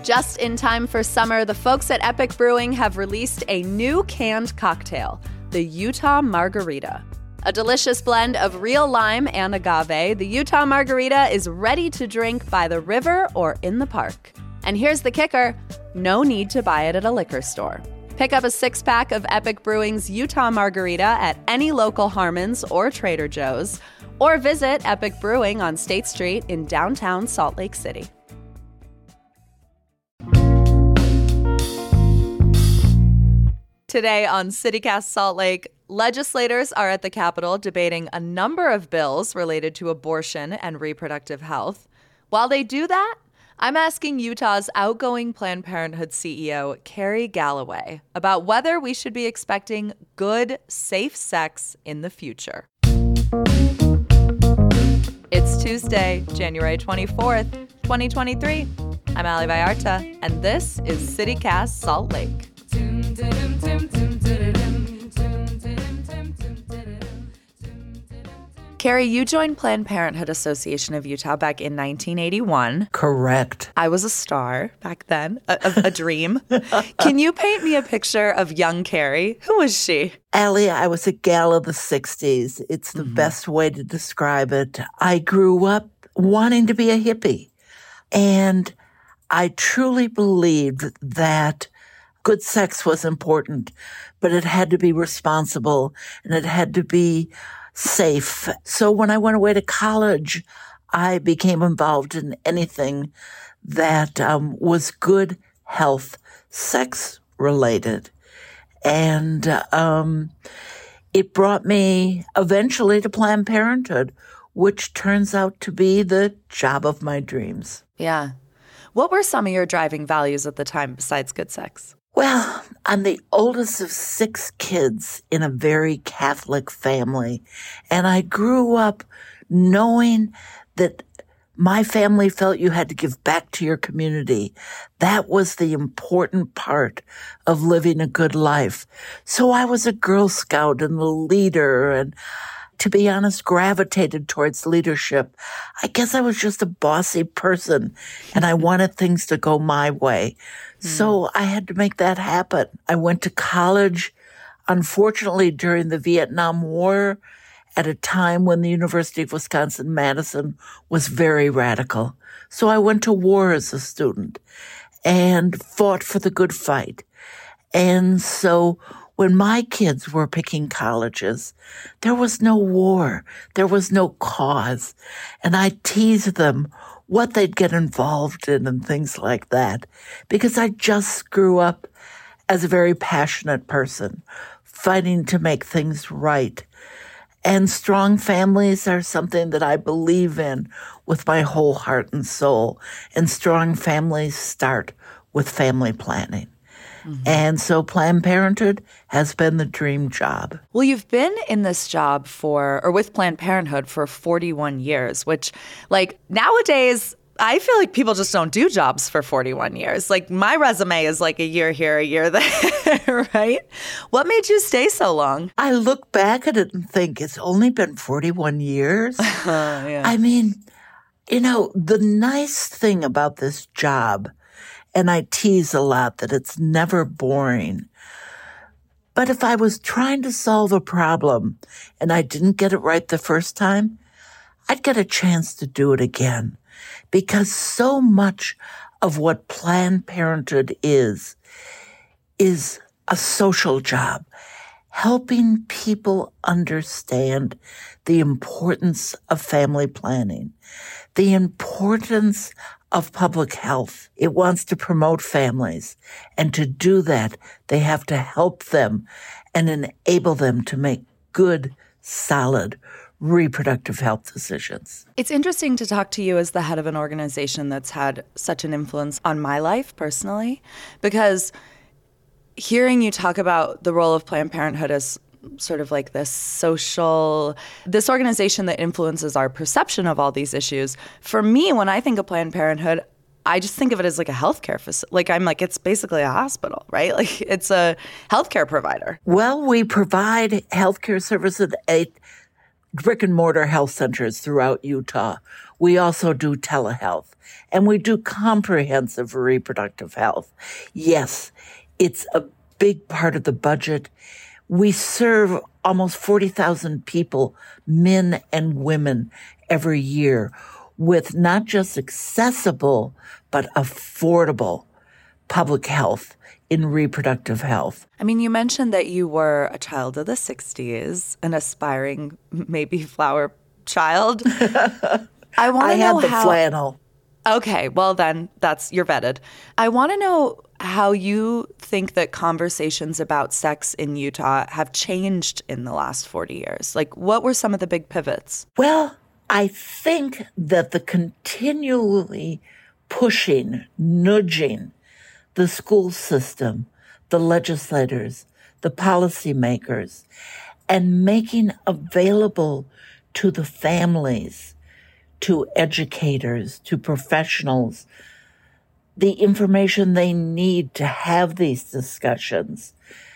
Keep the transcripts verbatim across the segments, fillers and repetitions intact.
Just in time for summer, the folks at Epic Brewing have released a new canned cocktail, the Utah Margarita. A delicious blend of real lime and agave, the Utah Margarita is ready to drink by the river or in the park. And here's the kicker, no need to buy it at a liquor store. Pick up a six-pack of Epic Brewing's Utah Margarita at any local Harmon's or Trader Joe's, or visit Epic Brewing on State Street in downtown Salt Lake City. Today on CityCast Salt Lake, legislators are at the Capitol debating a number of bills related to abortion and reproductive health. While they do that, I'm asking Utah's outgoing Planned Parenthood C E O, Carrie Galloway, about whether we should be expecting good, safe sex in the future. It's Tuesday, January twenty-fourth, twenty twenty-three. I'm Ali Vallarta, and this is CityCast Salt Lake. Carrie, you joined Planned Parenthood Association of Utah back in nineteen eighty-one. Correct. I was a star back then, a, a, a dream. Can you paint me a picture of young Carrie? Who was she? Allie, I was a gal of the sixties. It's the mm-hmm. best way to describe it. I grew up wanting to be a hippie, and I truly believed that good sex was important, but it had to be responsible and it had to be safe. So when I went away to college, I became involved in anything that um, was good health, sex related. And um, it brought me eventually to Planned Parenthood, which turns out to be the job of my dreams. Yeah. What were some of your driving values at the time besides good sex? Well, I'm the oldest of six kids in a very Catholic family, and I grew up knowing that my family felt you had to give back to your community. That was the important part of living a good life. So I was a Girl Scout and a leader, and to be honest, gravitated towards leadership. I guess I was just a bossy person, and I wanted things to go my way. Mm. So I had to make that happen. I went to college, unfortunately, during the Vietnam War, at a time when the University of Wisconsin-Madison was very radical. So I went to war as a student and fought for the good fight. And so when my kids were picking colleges, there was no war. There was no cause. And I teased them what they'd get involved in and things like that, because I just grew up as a very passionate person, fighting to make things right. And strong families are something that I believe in with my whole heart and soul. And strong families start with family planning. Mm-hmm. And so Planned Parenthood has been the dream job. Well, you've been in this job for, or with Planned Parenthood for forty-one years, which, like, nowadays, I feel like people just don't do jobs for forty-one years. Like, my resume is like a year here, a year there, right? What made you stay so long? I look back at it and think it's only been forty-one years. uh, yeah. I mean, you know, the nice thing about this job, and I tease a lot that it's never boring. But if I was trying to solve a problem and I didn't get it right the first time, I'd get a chance to do it again. Because so much of what Planned Parenthood is, is a social job, helping people understand the importance of family planning, the importance of public health. It wants to promote families. And to do that, they have to help them and enable them to make good, solid, reproductive health decisions. It's interesting to talk to you as the head of an organization that's had such an influence on my life personally, because hearing you talk about the role of Planned Parenthood as sort of like this social, this organization that influences our perception of all these issues. For me, when I think of Planned Parenthood, I just think of it as like a healthcare facility. Like, I'm like, it's basically a hospital, right? Like, it's a healthcare provider. Well, we provide healthcare services at brick and mortar health centers throughout Utah. We also do telehealth, and we do comprehensive reproductive health. Yes, it's a big part of the budget. We serve almost forty thousand people, men and women, every year with not just accessible, but affordable public health in reproductive health. I mean, you mentioned that you were a child of the sixties, an aspiring, maybe flower child. I want to know had the how... flannel. Okay, well then, that's you're vetted. I want to know how you think that conversations about sex in Utah have changed in the last forty years. Like, what were some of the big pivots? Well, I think that the continually pushing, nudging the school system, the legislators, the policymakers, and making available to the families, to educators, to professionals, the information they need to have these discussions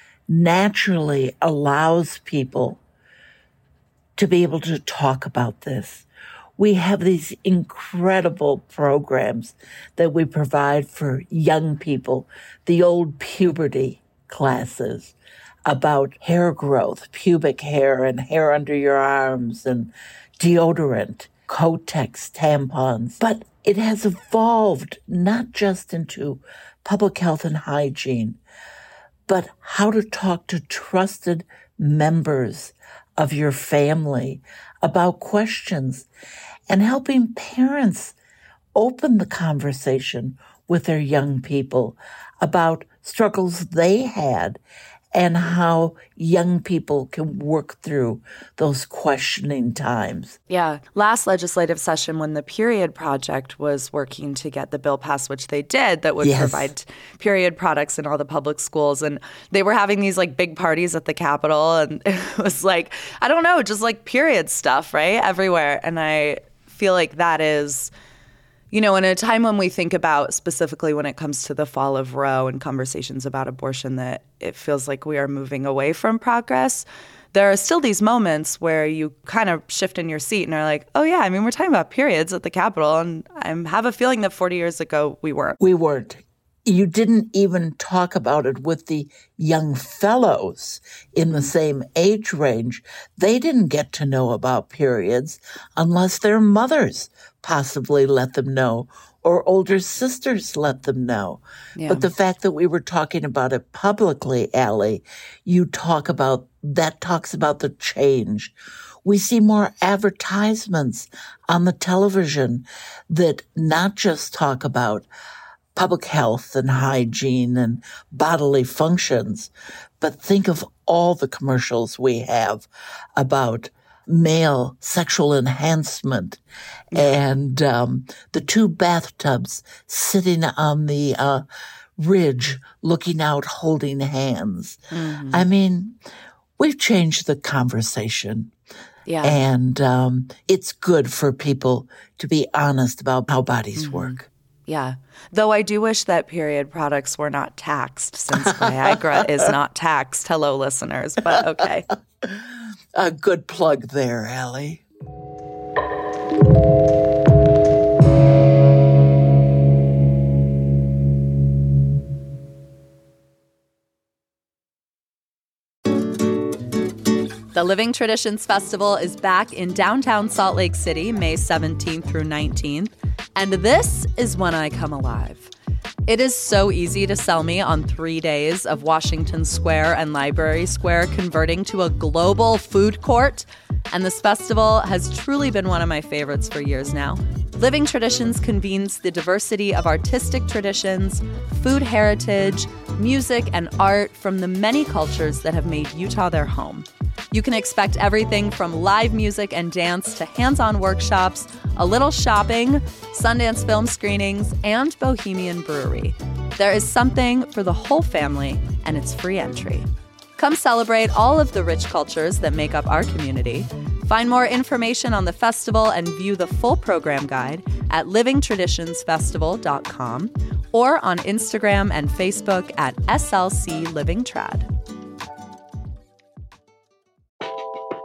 naturally allows people to be able to talk about this. We have these incredible programs that we provide for young people, the old puberty classes about hair growth, pubic hair and hair under your arms and deodorant, Kotex tampons. But it has evolved not just into public health and hygiene, but how to talk to trusted members of your family about questions and helping parents open the conversation with their young people about struggles they had and how young people can work through those questioning times. Yeah. Last legislative session, when the Period Project was working to get the bill passed, which they did, that would yes. provide period products in all the public schools. And they were having these like big parties at the Capitol. And it was like, I don't know, just like period stuff, right? Everywhere. And I feel like that is... You know, in a time when we think about, specifically when it comes to the fall of Roe and conversations about abortion, that it feels like we are moving away from progress, there are still these moments where you kind of shift in your seat and are like, oh, yeah, I mean, we're talking about periods at the Capitol, and I have a feeling that forty years ago we weren't. We weren't. You didn't even talk about it with the young fellows in the same age range. They didn't get to know about periods unless their mothers possibly let them know or older sisters let them know. Yeah. But the fact that we were talking about it publicly, Allie, you talk about, that talks about the change. We see more advertisements on the television that not just talk about public health and hygiene and bodily functions, but think of all the commercials we have about male sexual enhancement and um, the two bathtubs sitting on the uh, ridge, looking out, holding hands. Mm-hmm. I mean, we've changed the conversation. Yeah. And um, it's good for people to be honest about how bodies mm-hmm. work. Yeah. Though I do wish that period products were not taxed, since Viagra is not taxed. Hello, listeners, but okay. A good plug there, Allie. The Living Traditions Festival is back in downtown Salt Lake City, May seventeenth through nineteenth. And this is when I come alive. It is so easy to sell me on three days of Washington Square and Library Square converting to a global food court. And this festival has truly been one of my favorites for years now. Living Traditions convenes the diversity of artistic traditions, food heritage, music, and art from the many cultures that have made Utah their home. You can expect everything from live music and dance to hands-on workshops, a little shopping, Sundance film screenings, and Bohemian Brewery. There is something for the whole family, and it's free entry. Come celebrate all of the rich cultures that make up our community. Find more information on the festival and view the full program guide at living traditions festival dot com or on Instagram and Facebook at S L C Living Trad.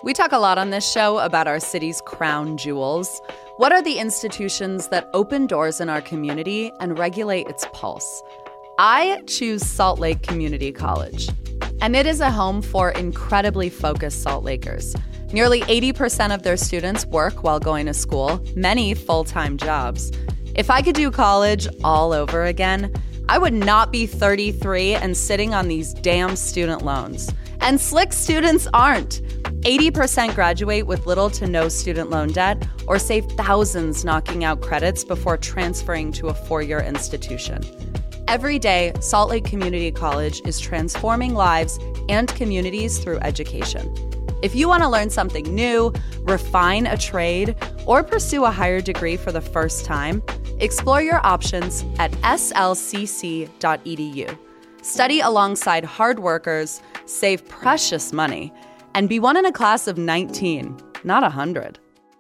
We talk a lot on this show about our city's crown jewels. What are the institutions that open doors in our community and regulate its pulse? I choose Salt Lake Community College, and it is a home for incredibly focused Salt Lakers. Nearly eighty percent of their students work while going to school, many full-time jobs. If I could do college all over again, I would not be thirty-three and sitting on these damn student loans. And slick students aren't. eighty percent graduate with little to no student loan debt or save thousands knocking out credits before transferring to a four-year institution. Every day, Salt Lake Community College is transforming lives and communities through education. If you want to learn something new, refine a trade, or pursue a higher degree for the first time, explore your options at S L C C dot E D U. Study alongside hard workers, save precious money, and be one in a class of nineteen, not one hundred.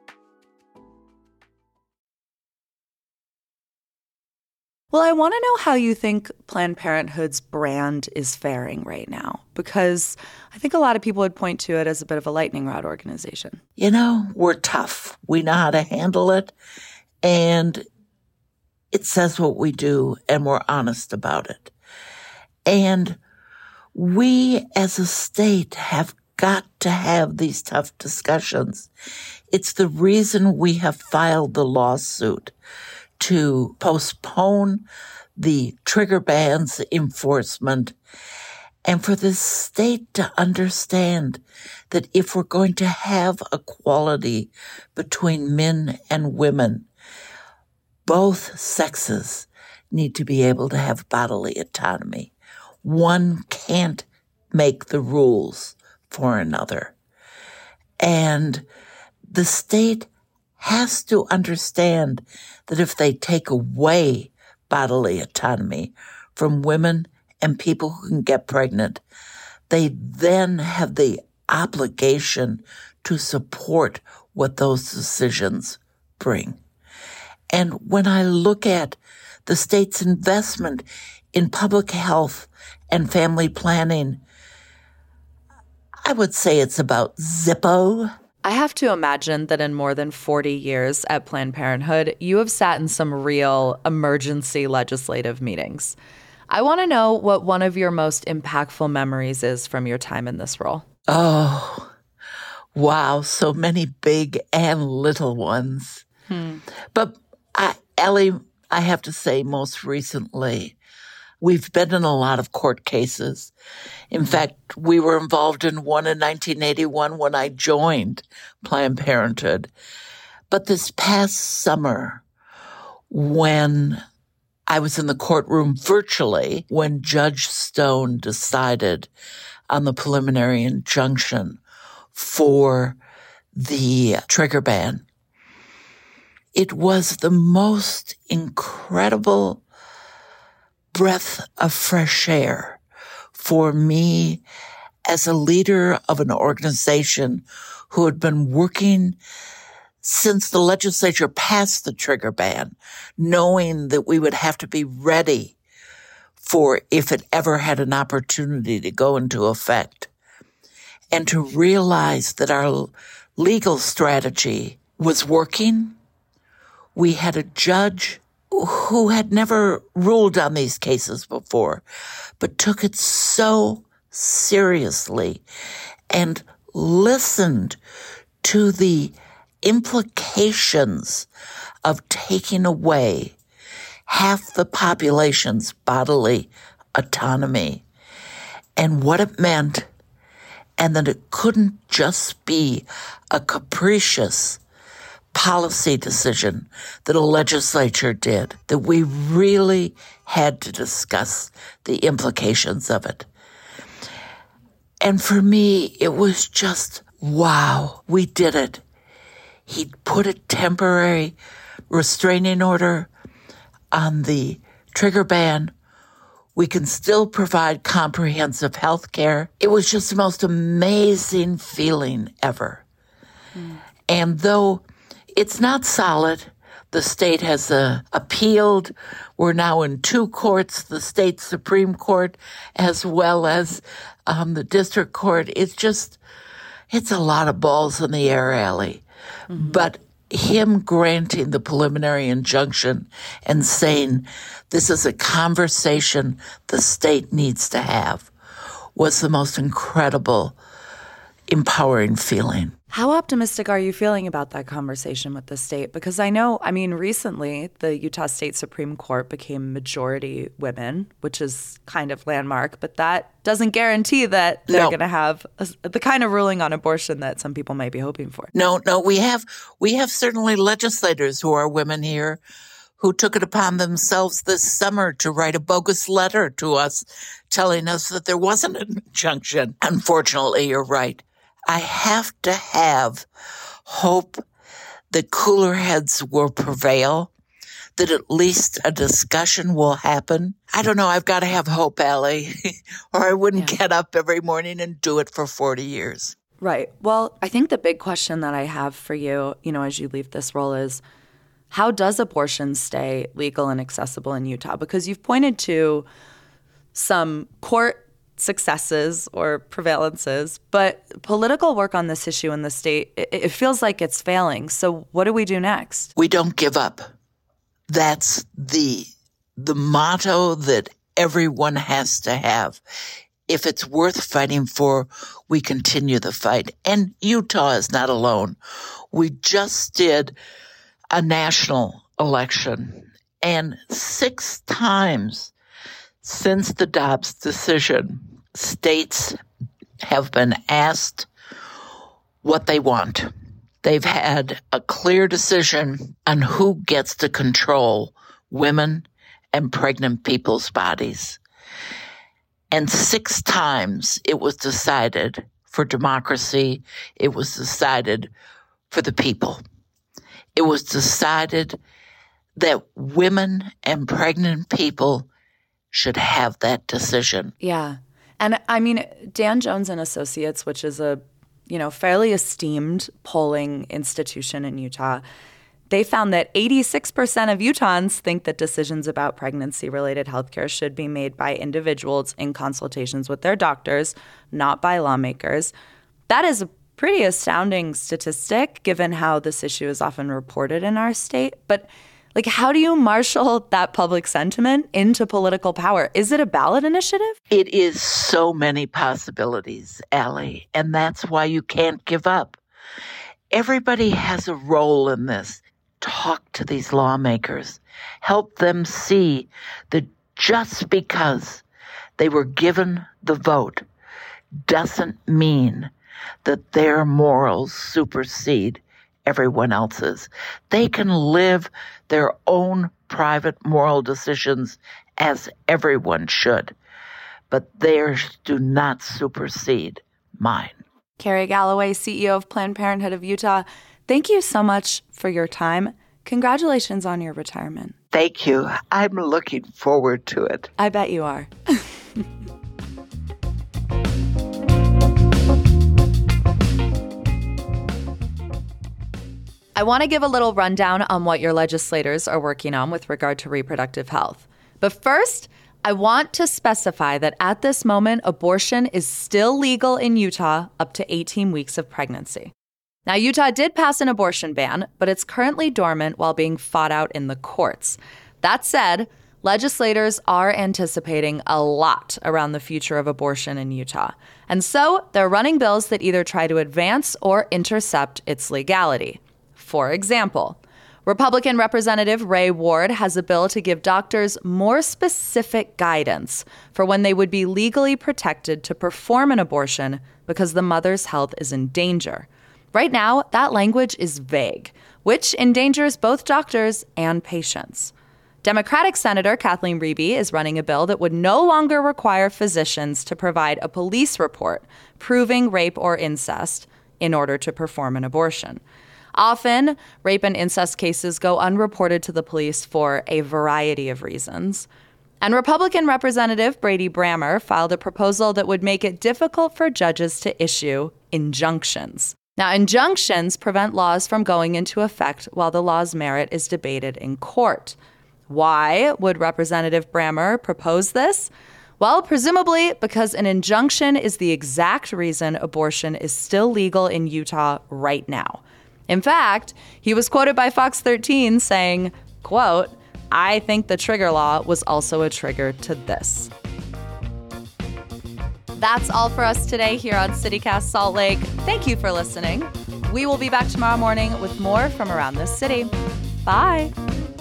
Well, I want to know how you think Planned Parenthood's brand is faring right now, because I think a lot of people would point to it as a bit of a lightning rod organization. You know, we're tough. We know how to handle it, and it says what we do, and we're honest about it. And we as a state have got to have these tough discussions. It's the reason we have filed the lawsuit to postpone the trigger ban's enforcement and for the state to understand that if we're going to have equality between men and women, both sexes need to be able to have bodily autonomy. One can't make the rules for another. And the state has to understand that if they take away bodily autonomy from women and people who can get pregnant, they then have the obligation to support what those decisions bring. And when I look at the state's investment in public health and family planning, I would say it's about Zippo. I have to imagine that in more than forty years at Planned Parenthood, you have sat in some real emergency legislative meetings. I want to know what one of your most impactful memories is from your time in this role. Oh, wow. So many big and little ones. Hmm. But I, Ellie, I have to say most recently, we've been in a lot of court cases. In fact, we were involved in one in nineteen eighty-one when I joined Planned Parenthood. But this past summer, when I was in the courtroom virtually, when Judge Stone decided on the preliminary injunction for the trigger ban, it was the most incredible breath of fresh air for me as a leader of an organization who had been working since the legislature passed the trigger ban, knowing that we would have to be ready for if it ever had an opportunity to go into effect, and to realize that our legal strategy was working. We had a judge who had never ruled on these cases before, but took it so seriously and listened to the implications of taking away half the population's bodily autonomy and what it meant, and that it couldn't just be a capricious policy decision that a legislature did, that we really had to discuss the implications of it. And for me, it was just, wow, we did it. He put a temporary restraining order on the trigger ban. We can still provide comprehensive health care. It was just the most amazing feeling ever. Mm. And though it's not solid, the state has uh, appealed. We're now in two courts, the state Supreme Court as well as um, the district court. It's just, It's a lot of balls in the air, Allie. Mm-hmm. But him granting the preliminary injunction and saying this is a conversation the state needs to have was the most incredible, empowering feeling. How optimistic are you feeling about that conversation with the state? Because I know, I mean, recently the Utah State Supreme Court became majority women, which is kind of landmark, but that doesn't guarantee that they're no. going to have a, the kind of ruling on abortion that some people might be hoping for. No, no, we have we have certainly legislators who are women here who took it upon themselves this summer to write a bogus letter to us telling us that there wasn't an injunction. Unfortunately, you're right. I have to have hope that cooler heads will prevail, that at least a discussion will happen. I don't know. I've got to have hope, Allie, or I wouldn't yeah. get up every morning and do it for forty years. Right. Well, I think the big question that I have for you, you know, as you leave this role is, how does abortion stay legal and accessible in Utah? Because you've pointed to some court successes or prevalences, but political work on this issue in the state, it, it feels like it's failing. So what do we do next? We don't give up. That's the the motto that everyone has to have. If it's worth fighting for, we continue the fight. And Utah is not alone. We just did a national election, and six times since the Dobbs decision, states have been asked what they want. They've had a clear decision on who gets to control women and pregnant people's bodies. And six times it was decided for democracy. It was decided for the people. It was decided that women and pregnant people should have that decision. Yeah. And I mean, Dan Jones and Associates, which is a, you know, fairly esteemed polling institution in Utah, they found that eighty-six percent of Utahns think that decisions about pregnancy-related healthcare should be made by individuals in consultations with their doctors, not by lawmakers. That is a pretty astounding statistic, given how this issue is often reported in our state. But like, how do you marshal that public sentiment into political power? Is it a ballot initiative? It is so many possibilities, Allie, and that's why you can't give up. Everybody has a role in this. Talk to these lawmakers. Help them see that just because they were given the vote doesn't mean that their morals supersede everyone else's. They can live their own private moral decisions as everyone should, but theirs do not supersede mine. Carrie Galloway, C E O of Planned Parenthood of Utah, thank you so much for your time. Congratulations on your retirement. Thank you. I'm looking forward to it. I bet you are. I want to give a little rundown on what your legislators are working on with regard to reproductive health. But first, I want to specify that at this moment, abortion is still legal in Utah up to eighteen weeks of pregnancy. Now, Utah did pass an abortion ban, but it's currently dormant while being fought out in the courts. That said, legislators are anticipating a lot around the future of abortion in Utah. And so they're running bills that either try to advance or intercept its legality. For example, Republican Representative Ray Ward has a bill to give doctors more specific guidance for when they would be legally protected to perform an abortion because the mother's health is in danger. Right now, that language is vague, which endangers both doctors and patients. Democratic Senator Kathleen Reeby is running a bill that would no longer require physicians to provide a police report proving rape or incest in order to perform an abortion. Often, rape and incest cases go unreported to the police for a variety of reasons. And Republican Representative Brady Brammer filed a proposal that would make it difficult for judges to issue injunctions. Now, injunctions prevent laws from going into effect while the law's merit is debated in court. Why would Representative Brammer propose this? Well, presumably because an injunction is the exact reason abortion is still legal in Utah right now. In fact, he was quoted by Fox thirteen saying, quote, "I think the trigger law was also a trigger to this." That's all for us today here on CityCast Salt Lake. Thank you for listening. We will be back tomorrow morning with more from around this city. Bye.